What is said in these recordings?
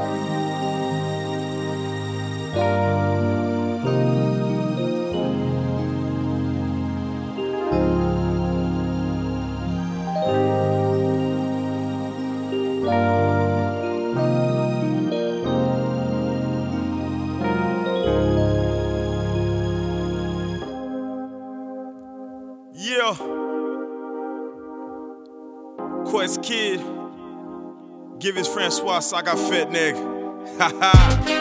Yeah. Quest Kid. Give his Francois Saga Fat Nigga. Haha.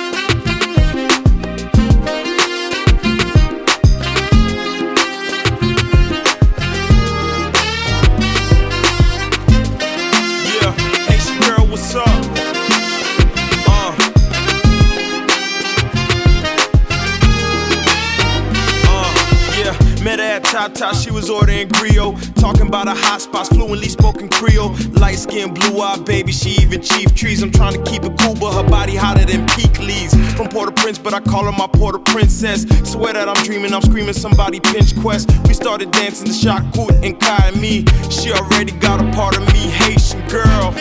Met her at Tata, she was ordering griot. Talking about her hot spots, fluently spoken Creole. Light skin, blue eyed baby, she even chief trees. I'm trying to keep it cool, but her body hotter than peak leaves. From Port-au-Prince, but I call her my Port-au-Princess. Swear that I'm dreaming, I'm screaming somebody pinch Quest. We started dancing to Shot Kut and Kai and me. She already got a part of me, Haitian girl.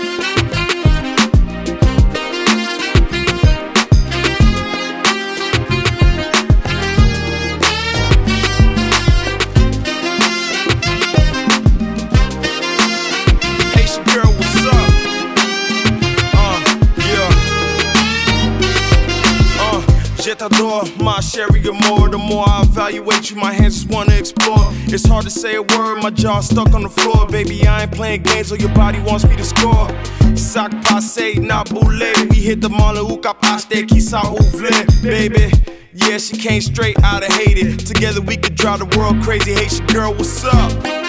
Je t'adore, my Sherry Gilmore. The more I evaluate you, my hands just wanna explore. It's hard to say a word, my jaw stuck on the floor. Baby, I ain't playing games, or your body wants me to score. Sac passe, na boule. We hit the mall ou cap acheter, qui ça ouvre, baby. Yeah, she came straight out of Haiti. Together we could drive the world crazy. Haitian girl, what's up?